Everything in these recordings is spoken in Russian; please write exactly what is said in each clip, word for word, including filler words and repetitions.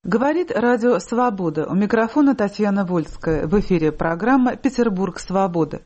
Говорит радио «Свобода». У микрофона Татьяна Вольская. В эфире программа «Петербург. Свобода».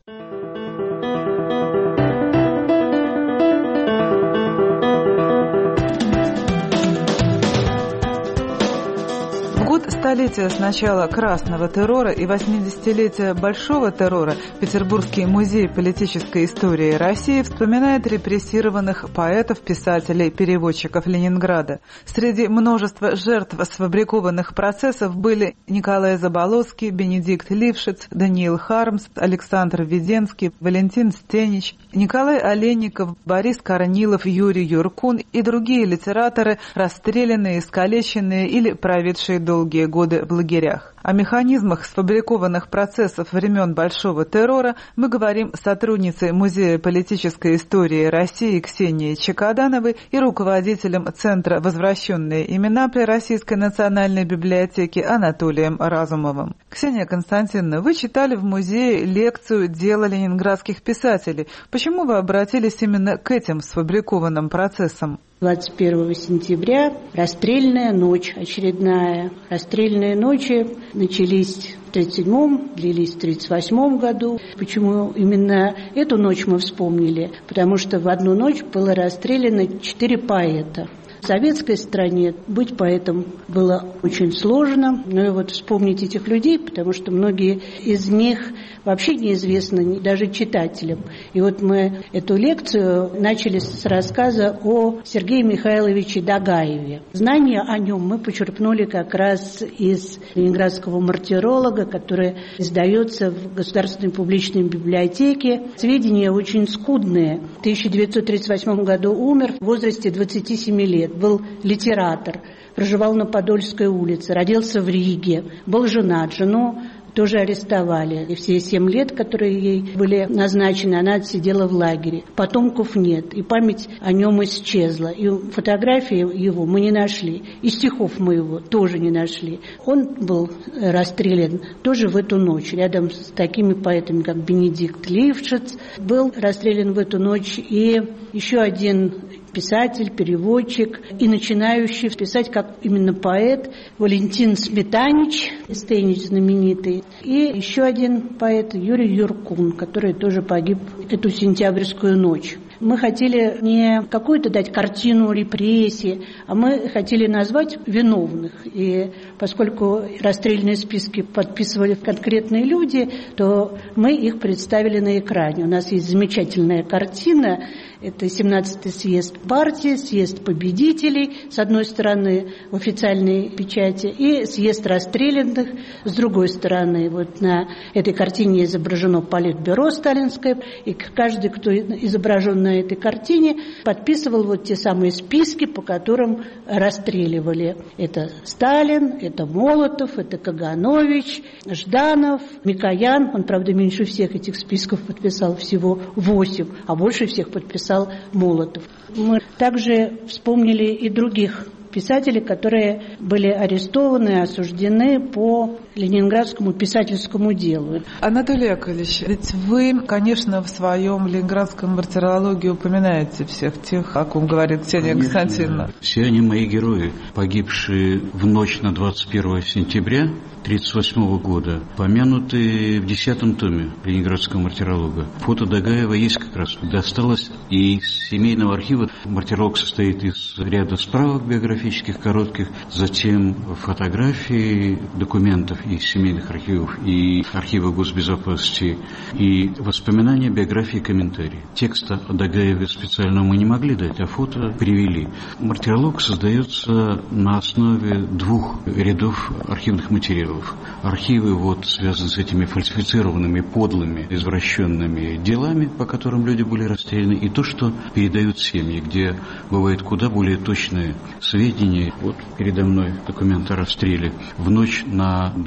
Столетия с начала красного террора и восьмидесятилетия большого террора Петербургский музей политической истории России вспоминает репрессированных поэтов, писателей, переводчиков Ленинграда. Среди множества жертв сфабрикованных процессов были Николай Заболоцкий, Бенедикт Лившиц, Даниил Хармс, Александр Введенский, Валентин Стенич, Николай Олейников, Борис Корнилов, Юрий Юркун и другие литераторы, расстрелянные, искалеченные или проведшие долгие годы в лагерях. О механизмах сфабрикованных процессов времен Большого террора мы говорим с сотрудницей Музея политической истории России Ксенией Чекадановой и руководителем Центра «Возвращенные имена» при Российской национальной библиотеке Анатолием Разумовым. Ксения Константиновна, вы читали в музее лекцию «Дело ленинградских писателей». Почему вы обратились именно к этим сфабрикованным процессам? двадцать первого сентября расстрельная ночь очередная. Расстрельные ночи начались в тридцать седьмом, длились в тридцать восьмом году. Почему именно эту ночь мы вспомнили? Потому что в одну ночь было расстреляно четыре поэта. В советской стране быть поэтом было очень сложно. Ну и вот вспомнить этих людей, потому что многие из них вообще неизвестны даже читателям. И вот мы эту лекцию начали с рассказа о Сергее Михайловиче Дагаеве. Знания о нем мы почерпнули как раз из ленинградского мартиролога, который издается в Государственной публичной библиотеке. Сведения очень скудные. В тысяча девятьсот тридцать восьмом году умер в возрасте двадцати семи лет. Был литератор, проживал на Подольской улице, родился в Риге, был женат, жену тоже арестовали. И все семь лет, которые ей были назначены, она отсидела в лагере. Потомков нет, и память о нем исчезла. И фотографии его мы не нашли, и стихов мы его тоже не нашли. Он был расстрелян тоже в эту ночь, рядом с такими поэтами, как Бенедикт Лившиц. Был расстрелян в эту ночь и еще один писатель, переводчик и начинающий писать как именно поэт Валентин Сметанич, Стенич знаменитый, и еще один поэт Юрий Юркун, который тоже погиб эту сентябрьскую ночь. Мы хотели не какую-то дать картину репрессий, а мы хотели назвать виновных. И поскольку расстрельные списки подписывали конкретные люди, то мы их представили на экране. У нас есть замечательная картина. Это семнадцатый съезд партии, съезд победителей, с одной стороны, в официальной печати, и съезд расстрелянных, с другой стороны. Вот на этой картине изображено политбюро сталинское, и каждый, кто изображен на этой картине, подписывал вот те самые списки, по которым расстреливали. Это Сталин, это Молотов, это Каганович, Жданов, Микоян. Он, правда, меньше всех этих списков подписал, всего восемь, а больше всех подписал Молотов. Мы также вспомнили и других писателей, которые были арестованы, осуждены по ленинградскому писательскому делу. Анатолий Яковлевич, ведь вы, конечно, в своем ленинградском мартирологии упоминаете всех тех, о ком говорит Ксения конечно, Константиновна. Все они мои герои, погибшие в ночь на двадцать первого сентября тысяча девятьсот тридцать восьмого года, помянуты в десятом томе ленинградского мартиролога. Фото Дагаева есть как раз. Досталось и из семейного архива. Мартиролог состоит из ряда справок биографических, коротких, затем фотографии, документов из семейных архивов и архива госбезопасности, и воспоминания, биографии, комментарии. Текста о Дагаеве специально мы не могли дать, а фото привели. Мартиролог создается на основе двух рядов архивных материалов. Архивы вот связаны с этими фальсифицированными, подлыми, извращенными делами, по которым люди были расстреляны, и то, что передают семьи, где бывает куда более точные сведения. Вот передо мной документ о расстреле в ночь на двадцать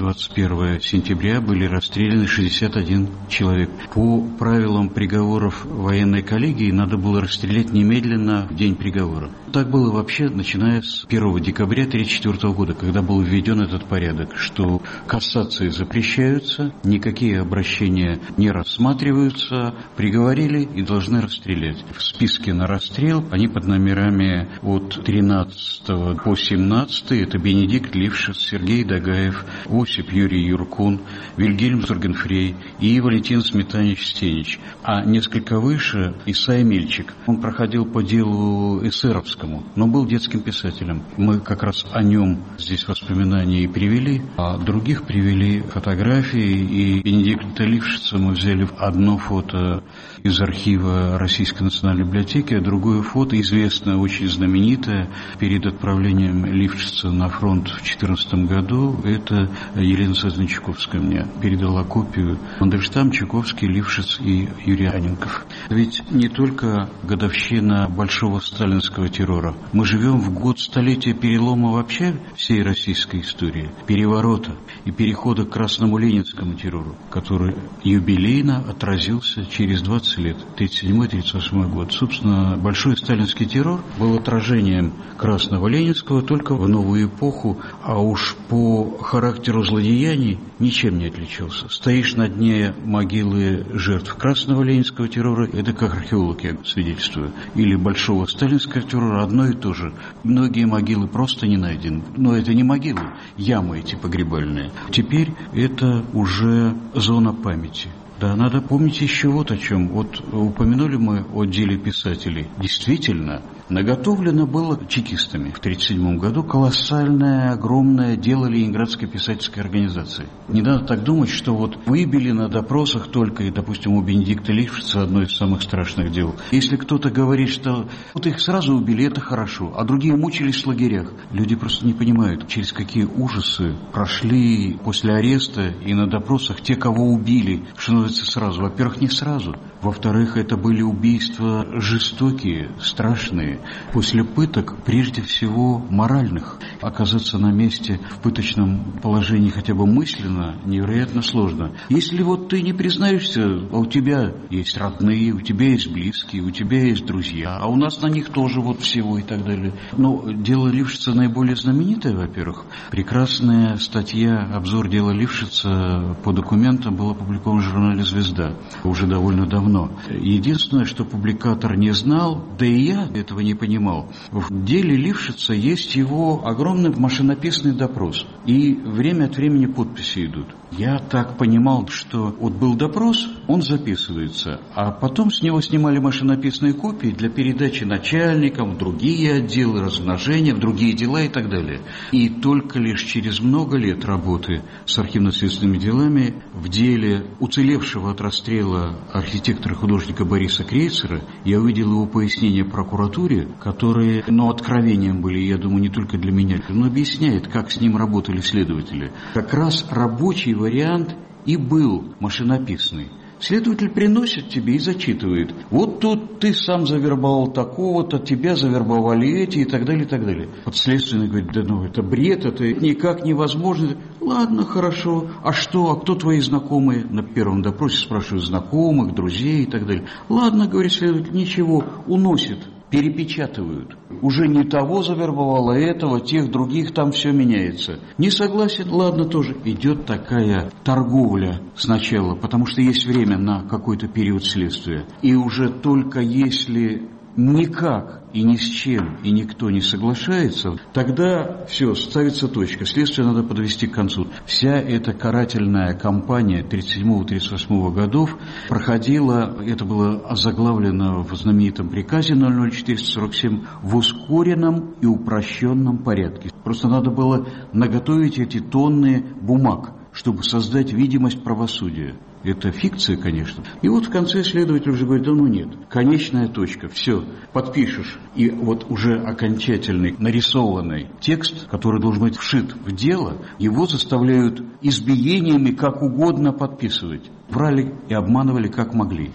двадцать первого сентября были расстреляны шестьдесят один человек. По правилам приговоров военной коллегии надо было расстрелять немедленно в день приговора. Так было вообще, начиная с первого декабря тысяча девятьсот тридцать четвёртого года, когда был введен этот порядок, что кассации запрещаются, никакие обращения не рассматриваются, приговорили и должны расстрелять. В списке на расстрел они под номерами от тринадцатого по семнадцатый, это Бенедикт Лившиц, Сергей Дагаев, Осип Юрий Юркун, Вильгельм Зургенфрей и Валентин Сметанич-Стенич. А несколько выше Исай Мельчик. Он проходил по делу эсеровскому, но был детским писателем. Мы как раз о нем здесь воспоминания и привели, а других привели фотографии. И Бенедикта Лившица мы взяли одно фото из архива Российской национальной библиотеки, а другое фото, известное, очень знаменитое, перед отправлением Лившица на фронт в две тысячи четырнадцатом году, это Елена Цезаревна Чуковская мне передала копию. Мандельштам, Чуковский, Лившиц и Юрий Анненков. Ведь не только годовщина большого сталинского террора. Мы живем в год столетия перелома вообще всей российской истории, переворота и перехода к красному ленинскому террору, который юбилейно отразился через двадцать лет, тридцать седьмой — тридцать восьмой год. Собственно, большой сталинский террор был отражением красного ленинского только в новую эпоху, а уж по характеру злодеяний ничем не отличался. Стоишь на дне могилы жертв красного ленинского террора, это как археолог, я свидетельствую, или большого сталинского террора, одно и то же. Многие могилы просто не найдены. Но это не могилы, ямы эти погребальные. Теперь это уже зона памяти. Да, надо помнить еще вот о чем. Вот упомянули мы о деле писателей. Действительно, наготовлено было чекистами в тысяча девятьсот тридцать седьмом году колоссальное, огромное дело Ленинградской писательской организации. Не надо так думать, что вот выбили на допросах только, и, допустим, у Бенедикта Лившица одно из самых страшных дел. Если кто-то говорит, что вот их сразу убили, это хорошо, а другие мучились в лагерях. Люди просто не понимают, через какие ужасы прошли после ареста и на допросах те, кого убили, что сразу. Во-первых, не сразу. Во-вторых, это были убийства жестокие, страшные. После пыток, прежде всего, моральных. Оказаться на месте в пыточном положении хотя бы мысленно невероятно сложно. Если вот ты не признаешься, а у тебя есть родные, у тебя есть близкие, у тебя есть друзья, а у нас на них тоже вот всего и так далее. Но дело Лившица наиболее знаменитое, во-первых. Прекрасная статья, обзор дела Лившица по документам был опубликован в журнале «Звезда» уже довольно давно. Единственное, что публикатор не знал, да и я этого не понимал, в деле Лившица есть его огромный машинописный допрос. И время от времени подписи идут. Я так понимал, что вот был допрос, он записывается, а потом с него снимали машинописные копии для передачи начальникам в другие отделы, размножения, в другие дела и так далее. И только лишь через много лет работы с архивно-следственными делами в деле уцелевшего от расстрела архитектора-художника Бориса Крейцера я увидел его пояснения прокуратуре, которые, ну, откровением были, я думаю, не только для меня. Он объясняет, как с ним работали следователи. Как раз рабочий вариант и был машинописный. Следователь приносит тебе и зачитывает. Вот тут ты сам завербовал такого-то, тебя завербовали эти и так далее, и так далее. Подследственный говорит, да ну это бред, это никак невозможно. Ладно, хорошо. А что, а кто твои знакомые? На первом допросе спрашивают знакомых, друзей и так далее. Ладно, говорит следователь, ничего, уносит. Перепечатывают. Уже не того завербовало, этого, тех, других, там все меняется. Не согласен, ладно, тоже. Идет такая торговля сначала, потому что есть время на какой-то период следствия. И уже только если никак и ни с чем и никто не соглашается, тогда все, ставится точка. Следствие надо подвести к концу. Вся эта карательная кампания тридцать седьмого — тридцать восьмого годов проходила, это было озаглавлено в знаменитом приказе ноль ноль четыреста сорок семь, в ускоренном и упрощенном порядке. Просто надо было наготовить эти тонны бумаг, чтобы создать видимость правосудия. Это фикция, конечно. И вот в конце следователь уже говорит, да ну нет, конечная точка, все, подпишешь. И вот уже окончательный нарисованный текст, который должен быть вшит в дело, его заставляют избиениями как угодно подписывать. Врали и обманывали как могли.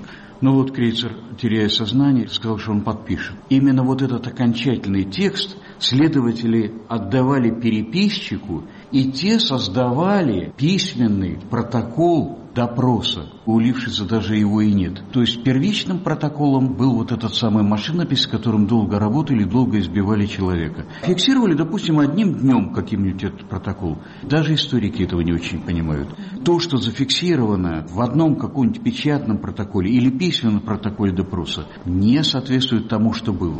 Но вот Крейцер, теряя сознание, сказал, что он подпишет. Именно вот этот окончательный текст следователи отдавали переписчику, и те создавали письменный протокол допроса. У Лившица даже его и нет. То есть первичным протоколом был вот этот самый машинопись, с которым долго работали, долго избивали человека. Фиксировали, допустим, одним днем каким-нибудь этот протокол. Даже историки этого не очень понимают. То, что зафиксировано в одном каком-нибудь печатном протоколе или письменном протоколе допроса, не соответствует тому, что было.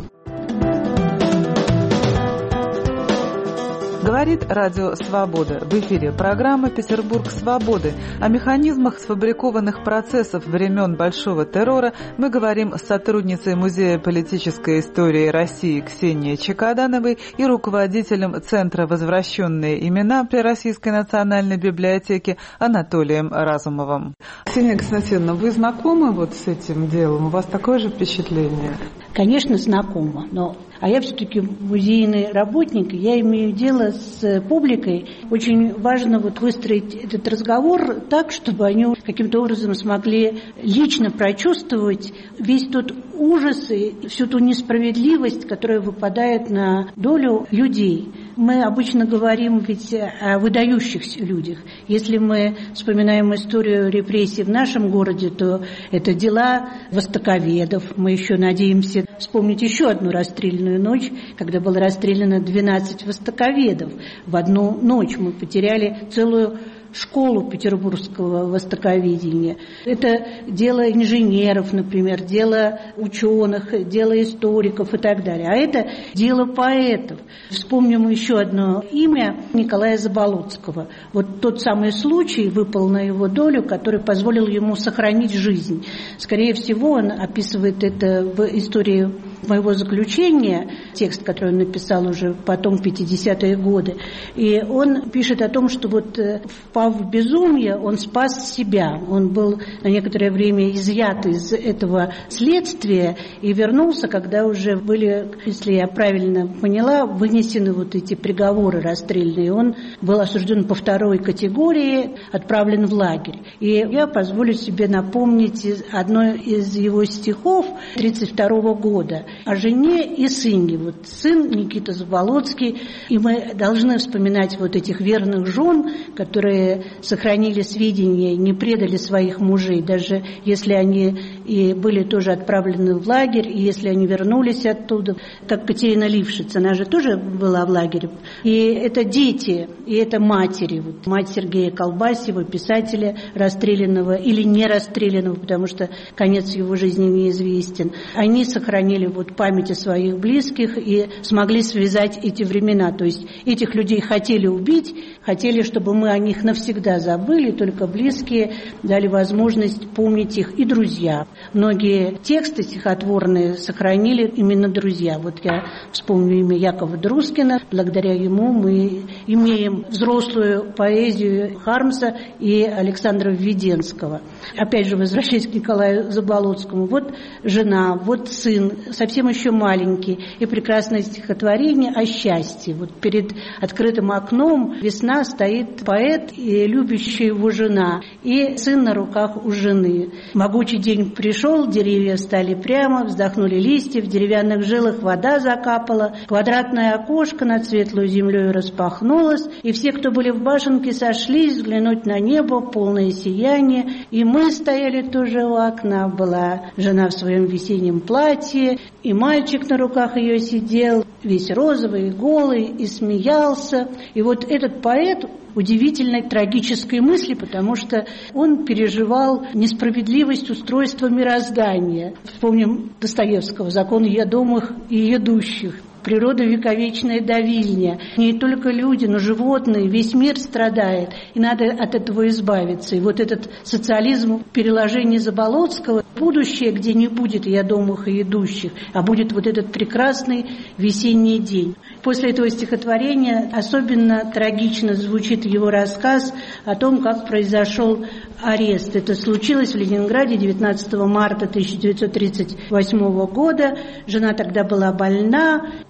Говорит Радио Свобода. В эфире программа «Петербург свободы». О механизмах сфабрикованных процессов времен Большого террора мы говорим с сотрудницей Музея политической истории России Ксенией Чекадановой и руководителем Центра «Возвращенные имена» при Российской национальной библиотеке Анатолием Разумовым. Ксения Константиновна, вы знакомы вот с этим делом? У вас такое же впечатление? Конечно, знакома, но а я все-таки музейный работник, я имею дело с публикой. Очень важно вот выстроить этот разговор так, чтобы они каким-то образом смогли лично прочувствовать весь тот ужас и всю ту несправедливость, которая выпадает на долю людей. Мы обычно говорим ведь о выдающихся людях. Если мы вспоминаем историю репрессий в нашем городе, то это дела востоковедов. Мы еще надеемся вспомнить еще одну расстрельную ночь, когда было расстреляно двенадцать востоковедов. В одну ночь мы потеряли целую школу петербургского востоковедения. Это дело инженеров, например, дело ученых, дело историков и так далее. А это дело поэтов. Вспомним еще одно имя Николая Заболоцкого. Вот тот самый случай выпал на его долю, который позволил ему сохранить жизнь. Скорее всего, он описывает это в истории моего заключения, текст, который он написал уже потом в пятидесятые годы. И он пишет о том, что вот впав в безумие, он спас себя. Он был на некоторое время изъят из этого следствия и вернулся, когда уже были, если я правильно поняла, вынесены вот эти приговоры расстрельные. Он был осужден по второй категории, отправлен в лагерь. И я позволю себе напомнить одно из его стихов тридцать второго года о жене и сыне. Вот сын Никита Заболоцкий, и мы должны вспоминать вот этих верных жен, которые сохранили сведения, не предали своих мужей, даже если они и были тоже отправлены в лагерь, и если они вернулись оттуда, как Катерина Лившиц, она же тоже была в лагере. И это дети, и это матери. Вот мать Сергея Колбасева, писателя, расстрелянного или не расстрелянного, потому что конец его жизни неизвестен. Они сохранили вот память о своих близких и смогли связать эти времена. То есть этих людей хотели убить, хотели, чтобы мы о них навсегда забыли, только близкие дали возможность помнить их и друзья. Многие тексты стихотворные сохранили именно друзья. Вот я вспомню имя Якова Друскина. Благодаря ему мы имеем взрослую поэзию Хармса и Александра Введенского. Опять же, возвращаясь к Николаю Заболоцкому, вот жена, вот сын, совсем еще маленький, и прекрасное стихотворение о счастье. Вот перед открытым окном весна стоит поэт и любящая его жена, и сын на руках у жены. Могучий день пришел, деревья встали прямо, вздохнули листья, в деревянных жилах вода закапала, квадратное окошко над светлой землей распахнулось, и все, кто были в башенке, сошлись взглянуть на небо, полное сияние, и мы стояли тоже у окна. Была жена в своем весеннем платье, и мальчик на руках ее сидел, весь розовый, голый, и смеялся. И вот этот поэт удивительной трагической мысли, потому что он переживал несправедливость устройства мироздания. Вспомним Достоевского «Закон едомых и едущих». Природа вековечная давильня. Не только люди, но животные, весь мир страдает, и надо от этого избавиться. И вот этот социализм в переложении Заболоцкого, будущее, где не будет едомых и идущих, а будет вот этот прекрасный весенний день. После этого стихотворения особенно трагично звучит его рассказ о том, как произошел арест. Это случилось в Ленинграде девятнадцатого марта тысяча девятьсот тридцать восьмого года. Жена тогда была больна,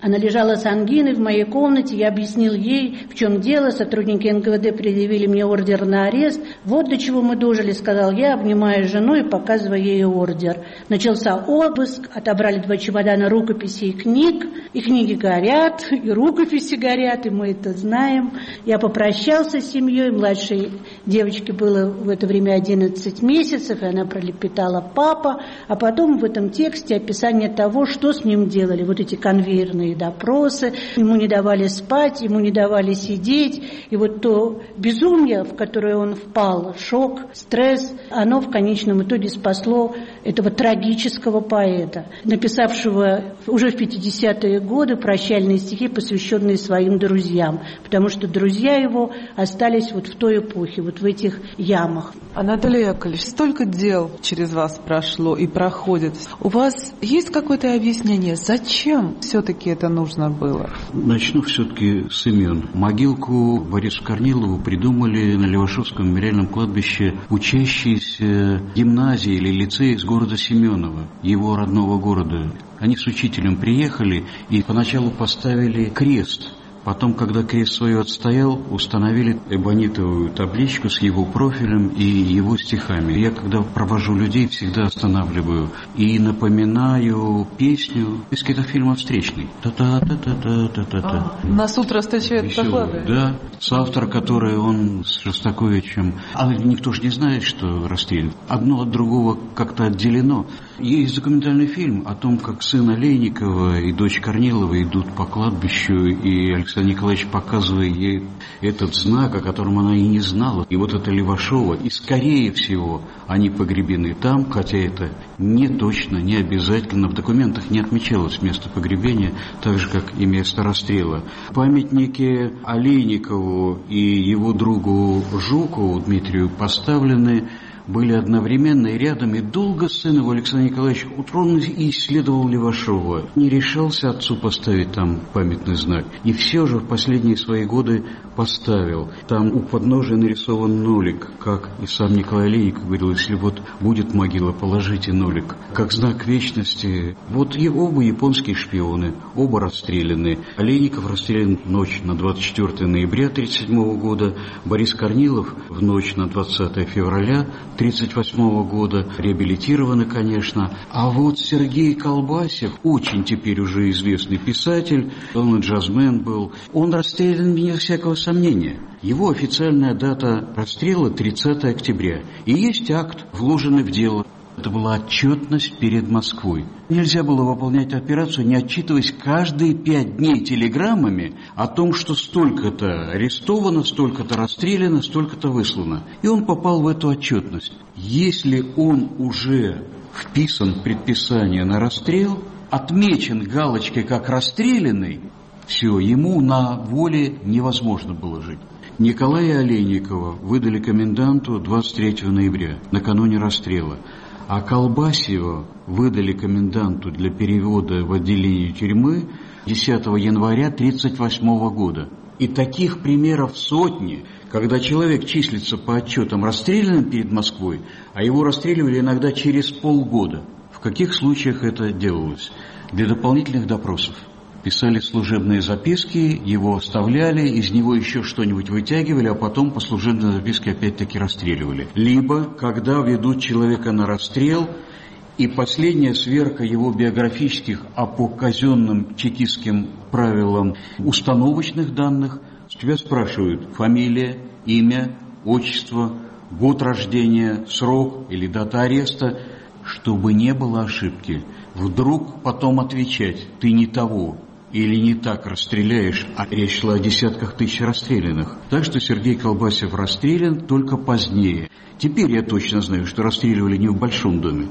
Она лежала с ангиной в моей комнате, я объяснил ей, в чем дело, сотрудники эн ка вэ дэ предъявили мне ордер на арест. Вот до чего мы дожили, сказал я, обнимая жену и показывая ей ордер. Начался обыск, отобрали два чемодана рукописей и книг, и книги горят, и рукописи горят, и мы это знаем. Я попрощался с семьей, младшей девочке было в это время одиннадцать месяцев, и она пролепетала «папа», а потом в этом тексте описание того, что с ним делали, вот эти конвейерные допросы, ему не давали спать, ему не давали сидеть, и вот то безумие, в которое он впал, шок, стресс, оно в конечном итоге спасло этого трагического поэта, написавшего уже в пятидесятые годы прощальные стихи, посвященные своим друзьям, потому что друзья его остались вот в той эпохе, вот в этих ямах. Анатолий Яковлевич, столько дел через вас прошло и проходит. У вас есть какое-то объяснение, зачем все-таки это нужно было? Начну все-таки с имен. Могилку Борису Корнилову придумали на Левашовском мемориальном кладбище учащиеся гимназии или лицея из города Семенова, его родного города. Они с учителем приехали и поначалу поставили крест. Потом, когда крест свое отстоял, установили эбонитовую табличку с его профилем и его стихами. Я, когда провожу людей, всегда останавливаю и напоминаю песню из кинофильма «Встречный». Та-та-та-та-та-та-та. А, нас утро встречает доклады. Да, соавтор, который он с Шостаковичем. А никто же не знает, что расстрелян. Одно от другого как-то отделено. Есть документальный фильм о том, как сын Олейникова и дочь Корнилова идут по кладбищу, и Александр Николаевич показывает ей этот знак, о котором она и не знала. И вот это Левашова, и скорее всего они погребены там, хотя это не точно, не обязательно. В документах не отмечалось место погребения, так же, как и место расстрела. Памятники Олейникову и его другу Жукову Дмитрию поставлены были одновременно и рядом, и долго сын его, Александр Николаевич, утром исследовал Левашова. Не решался отцу поставить там памятный знак. И все же в последние свои годы поставил. Там у подножия нарисован нолик, как и сам Николай Олейников говорил, если вот будет могила, положите нолик. Как знак вечности. Вот и оба японские шпионы, оба расстреляны. Олейников расстрелян в ночь на двадцать четвёртое ноября тысяча девятьсот тридцать седьмого года, Борис Корнилов в ночь на двадцатое февраля тысяча девятьсот тридцать восьмого года, реабилитированы, конечно. А вот Сергей Колбасев, очень теперь уже известный писатель, он и джазмен был, он расстрелян вне всякого сомнения. Его официальная дата расстрела тридцатое октября. И есть акт, вложенный в дело. Это была отчетность перед Москвой. Нельзя было выполнять операцию, не отчитываясь каждые пять дней телеграммами о том, что столько-то арестовано, столько-то расстреляно, столько-то выслано. И он попал в эту отчетность. Если он уже вписан в предписание на расстрел, отмечен галочкой как расстрелянный, все, ему на воле невозможно было жить. Николая Олейникова выдали коменданту двадцать третьего ноября, накануне расстрела. А Колбасева выдали коменданту для перевода в отделение тюрьмы десятого января тысяча девятьсот тридцать восьмого года. И таких примеров сотни, когда человек числится по отчетам расстрелянным перед Москвой, а его расстреливали иногда через полгода. В каких случаях это делалось? Для дополнительных допросов. Писали служебные записки, его оставляли, из него еще что-нибудь вытягивали, а потом по служебной записке опять-таки расстреливали. Либо, когда ведут человека на расстрел, и последняя сверка его биографических, а по казенным чекистским правилам установочных данных, тебя спрашивают фамилия, имя, отчество, год рождения, срок или дата ареста, чтобы не было ошибки. Вдруг потом отвечать «ты не того». Или не так расстреляешь, а речь шла о десятках тысяч расстрелянных. Так что Сергей Колбасев расстрелян только позднее. Теперь я точно знаю, что расстреливали не в Большом доме.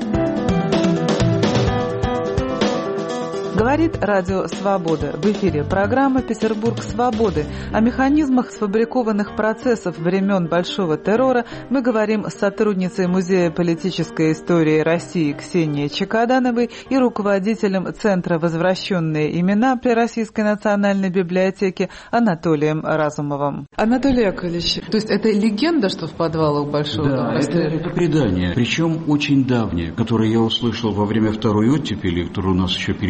Говорит Радио Свобода. В эфире программа «Петербург свободы». О механизмах сфабрикованных процессов времен Большого террора мы говорим с сотрудницей Музея политической истории России Ксенией Чекадановой и руководителем Центра «Возвращенные имена» при Российской национальной библиотеке Анатолием Разумовым. Анатолий Яковлевич, то есть это легенда, что в подвалах Большого дома? Да, это, это предание, причем очень давнее, которое я услышал во время второй оттепели, которая у нас еще перестройка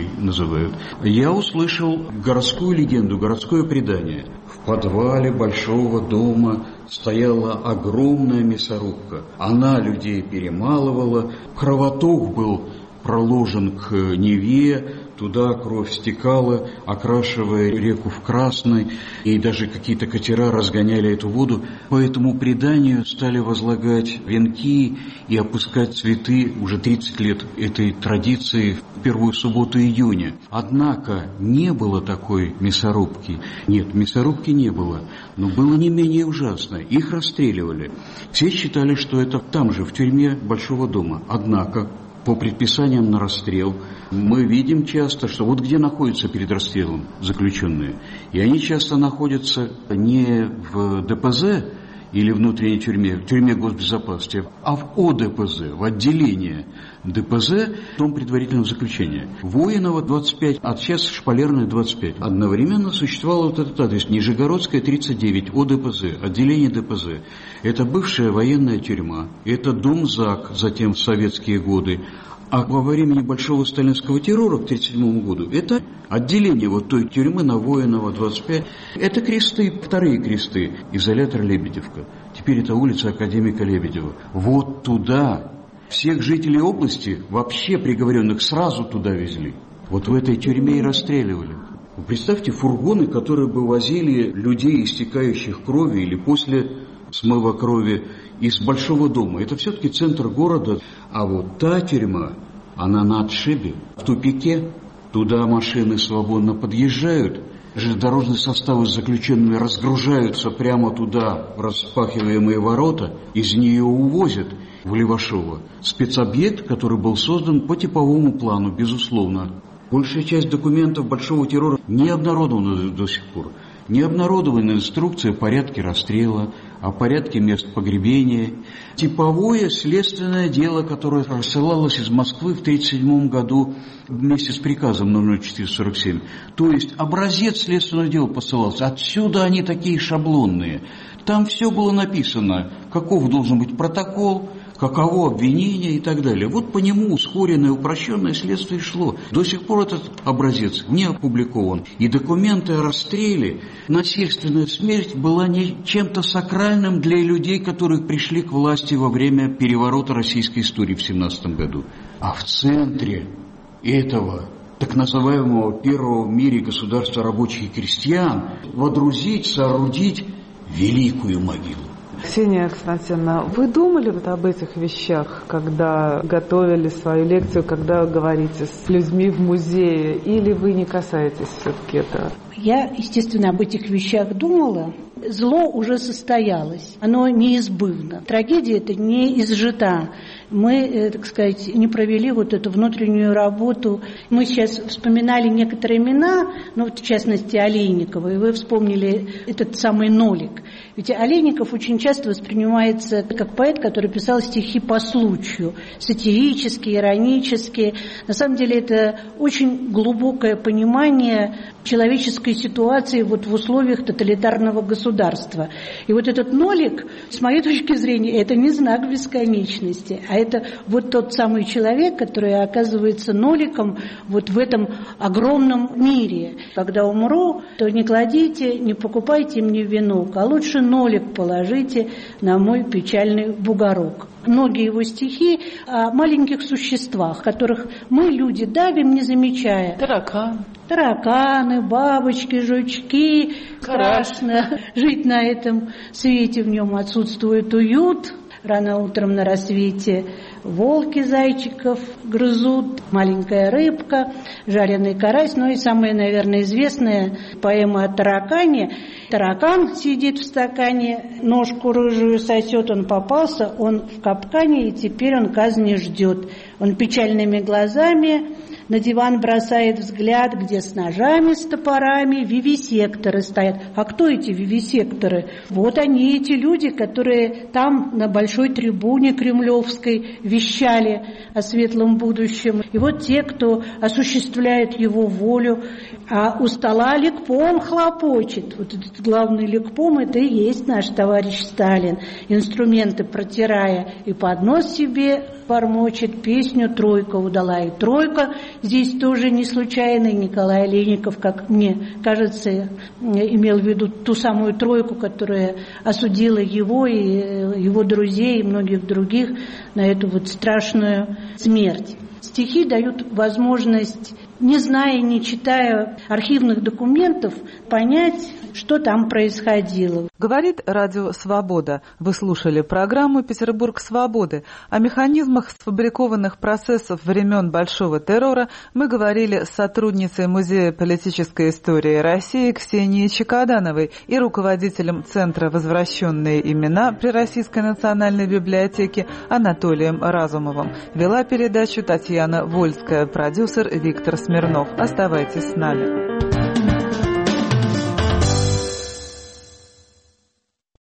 тюрьмой называют. Я услышал городскую легенду, городское предание. В подвале большого дома стояла огромная мясорубка. Она людей перемалывала, кровоток был проложен к Неве, туда кровь стекала, окрашивая реку в красный, и даже какие-то катера разгоняли эту воду. По этому преданию стали возлагать венки и опускать цветы уже тридцать лет этой традиции в первую субботу июня. Однако не было такой мясорубки. Нет, мясорубки не было, но было не менее ужасно. Их расстреливали. Все считали, что это там же, в тюрьме Большого дома. Однако по предписаниям на расстрел мы видим часто, что вот где находятся перед расстрелом заключенные. И они часто находятся не в ДПЗ или внутренней тюрьме, в тюрьме госбезопасности, а в ОДПЗ, в отделении ДПЗ, дом предварительного заключения. Воинова двадцать пять, а сейчас Шпалерная двадцать пять. Одновременно существовал вот этот адрес, Нижегородская тридцать девять, ОДПЗ, отделение ДПЗ. Это бывшая военная тюрьма, это дом ЗАГ, затем в советские годы. А во времени большого сталинского террора к тридцать седьмому году это отделение вот той тюрьмы на Воинова двадцать пять. Это кресты, вторые кресты, изолятор Лебедевка. Теперь это улица академика Лебедева. Вот туда всех жителей области, вообще приговоренных, сразу туда везли. Вот в этой тюрьме и расстреливали. Вы представьте, фургоны, которые бы возили людей, истекающих кровью или после смыва крови из Большого дома. Это все-таки центр города. А вот та тюрьма, она на отшибе, в тупике. Туда машины свободно подъезжают. Железнодорожные составы с заключенными разгружаются прямо туда, в распахиваемые ворота. Из нее увозят в Левашово. Спецобъект, который был создан по типовому плану, безусловно. Большая часть документов Большого террора не обнародована до сих пор. Не обнародована инструкция о порядке расстрела, о порядке мест погребения. Типовое следственное дело, которое рассылалось из Москвы в тысяча девятьсот тридцать седьмом году вместе с приказом номер четыреста сорок семь. То есть образец следственного дела посылался. Отсюда они такие шаблонные. Там все было написано, каков должен быть протокол, каково обвинение и так далее. Вот по нему ускоренное, упрощенное следствие шло. До сих пор этот образец не опубликован. И документы о расстреле, насильственная смерть была не чем-то сакральным для людей, которые пришли к власти во время переворота российской истории в семнадцатом году. А в центре этого так называемого первого в мире государства рабочих и крестьян водрузить, соорудить великую могилу. Ксения Константиновна, вы думали вот об этих вещах, когда готовили свою лекцию, когда говорите с людьми в музее, или вы не касаетесь все-таки этого? Я, естественно, об этих вещах думала. Зло уже состоялось, оно неизбывно. Трагедия эта не изжита. Мы, так сказать, не провели вот эту внутреннюю работу. Мы сейчас вспоминали некоторые имена, ну, вот в частности, Олейникова, и вы вспомнили этот самый Нолик. Ведь Олейников очень часто воспринимается как поэт, который писал стихи по случаю, сатирические, иронические. На самом деле это очень глубокое понимание человеческой ситуации вот в условиях тоталитарного государства. И вот этот Нолик, с моей точки зрения, это не знак бесконечности, а это вот тот самый человек, который оказывается ноликом вот в этом огромном мире. Когда умру, то не кладите, не покупайте мне венок, а лучше нолик положите на мой печальный бугорок. Многие его стихи о маленьких существах, которых мы, люди, давим, не замечая. Таракан. Тараканы, бабочки, жучки. Страшно жить на этом свете, в нем отсутствует уют. Рано утром на рассвете волки зайчиков грызут, маленькая рыбка, жареный карась. Ну и самая, наверное, известная поэма о таракане. Таракан сидит в стакане, ножку рыжую сосет, он попался, он в капкане, и теперь он казни ждет. Он печальными глазами на диван бросает взгляд, где с ножами, с топорами вивисекторы стоят. А кто эти вивисекторы? Вот они, эти люди, которые там на большой трибуне кремлевской вещали о светлом будущем. И И вот те, кто осуществляет его волю, а у стола лекпом хлопочет. Вот этот главный лекпом, это и есть наш товарищ Сталин. Инструменты протирая и поднос себе бормочет песню «Тройка удала». И тройка здесь тоже не случайно. Николай Олейников, как мне кажется, имел в виду ту самую тройку, которая осудила его и его друзей и многих других на эту вот страшную смерть. Стихи дают возможность, не зная, не читая архивных документов, понять, что там происходило. Говорит радио «Свобода». Вы слушали программу «Петербург свободы». О механизмах сфабрикованных процессов времен Большого террора мы говорили с сотрудницей Музея политической истории России Ксенией Чекадановой и руководителем Центра «Возвращенные имена» при Российской национальной библиотеке Анатолием Разумовым. Вела передачу Татьяна Вольская, продюсер Виктор Смирнов. Оставайтесь с нами.